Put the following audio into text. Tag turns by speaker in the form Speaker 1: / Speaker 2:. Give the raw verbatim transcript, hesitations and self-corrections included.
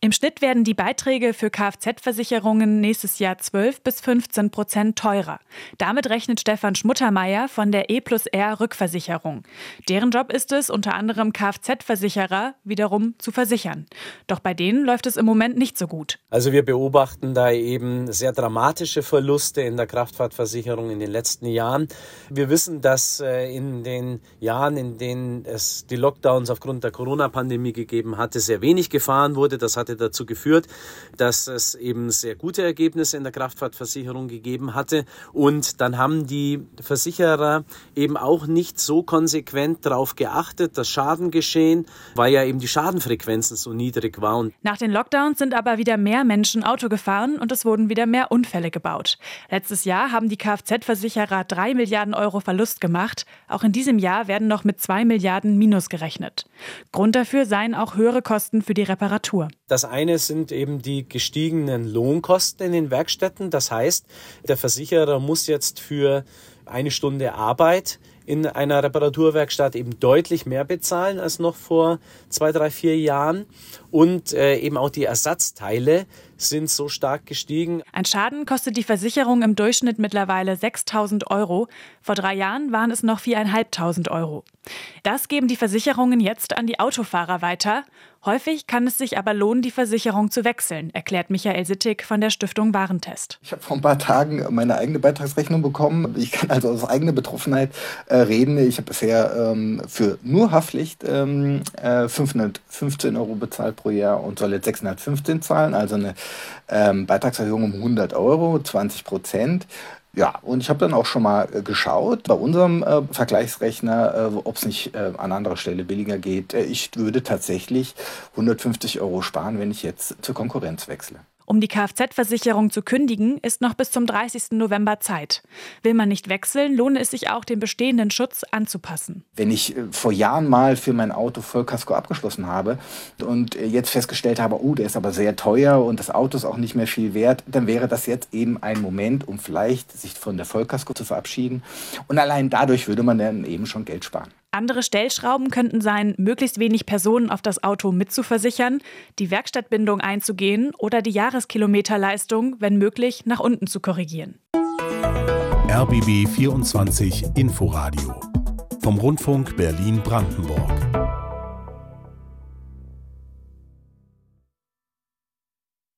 Speaker 1: Im Schnitt werden die Beiträge für Kfz-Versicherungen nächstes Jahr zwölf bis fünfzehn Prozent teurer. Damit rechnet Stefan Schmuttermeier von der E plus R Rückversicherung. Deren Job ist es, unter anderem Kfz-Versicherer wiederum zu versichern. Doch bei denen läuft es im Moment nicht so gut.
Speaker 2: Also wir beobachten da eben sehr dramatische Verluste in der Kraftfahrtversicherung in den letzten Jahren. Wir wissen, dass in den Jahren, in denen es die Lockdowns aufgrund der Corona-Pandemie gegeben hatte, sehr wenig gefahren wurde. Das hatte dazu geführt, dass es eben sehr gute Ergebnisse in der Kraftfahrtversicherung gegeben hatte. Und dann haben die Versicherer eben auch nicht so konsequent darauf geachtet, das Schadengeschehen, weil ja eben die Schadenfrequenzen so niedrig waren.
Speaker 1: Nach den Lockdowns sind aber wieder mehr Menschen Auto gefahren und es wurden wieder mehr Unfälle gebaut. Letztes Jahr haben die Kfz-Versicherer drei Milliarden Euro Verlust gemacht. Auch in diesem Jahr werden noch mit zwei Milliarden Minus gerechnet. Grund dafür seien auch höhere Kosten für die Reparatur.
Speaker 2: Das eine sind eben die gestiegenen Lohnkosten in den Werkstätten. Das heißt, der Versicherer muss jetzt für eine Stunde Arbeit in einer Reparaturwerkstatt eben deutlich mehr bezahlen als noch vor zwei, drei, vier Jahren. Und äh, eben auch die Ersatzteile sind so stark gestiegen.
Speaker 1: Ein Schaden kostet die Versicherung im Durchschnitt mittlerweile sechstausend Euro. Vor drei Jahren waren es noch viertausendfünfhundert Euro. Das geben die Versicherungen jetzt an die Autofahrer weiter. Häufig kann es sich aber lohnen, die Versicherung zu wechseln, erklärt Michael Sittig von der Stiftung Warentest.
Speaker 3: Ich habe vor ein paar Tagen meine eigene Beitragsrechnung bekommen. Ich kann also aus eigener Betroffenheit äh, reden. Ich habe bisher ähm, für nur Haftpflicht ähm, äh, fünfhundertfünfzehn Euro bezahlt pro Jahr und soll jetzt sechshundertfünfzehn zahlen, also eine ähm, Beitragserhöhung um hundert Euro, zwanzig Prozent. Ja, und ich habe dann auch schon mal äh, geschaut bei unserem äh, Vergleichsrechner, äh, ob es nicht äh, an anderer Stelle billiger geht. Äh, ich würde tatsächlich hundertfünfzig Euro sparen, wenn ich jetzt zur Konkurrenz wechsle.
Speaker 1: Um die Kfz-Versicherung zu kündigen, ist noch bis zum dreißigsten November Zeit. Will man nicht wechseln, lohne es sich auch, den bestehenden Schutz anzupassen.
Speaker 3: Wenn ich äh, vor Jahren mal für mein Auto Vollkasko abgeschlossen habe und äh, jetzt festgestellt habe, oh, der ist aber sehr teuer und das Auto ist auch nicht mehr viel wert, dann wäre das jetzt eben ein Moment, um vielleicht sich von der Vollkasko zu verabschieden. Und allein dadurch würde man dann eben schon Geld sparen.
Speaker 1: Andere Stellschrauben könnten sein, möglichst wenig Personen auf das Auto mitzuversichern, die Werkstattbindung einzugehen oder die Jahreskilometerleistung, wenn möglich, nach unten zu korrigieren.
Speaker 4: R B B vierundzwanzig Inforadio vom Rundfunk Berlin-Brandenburg.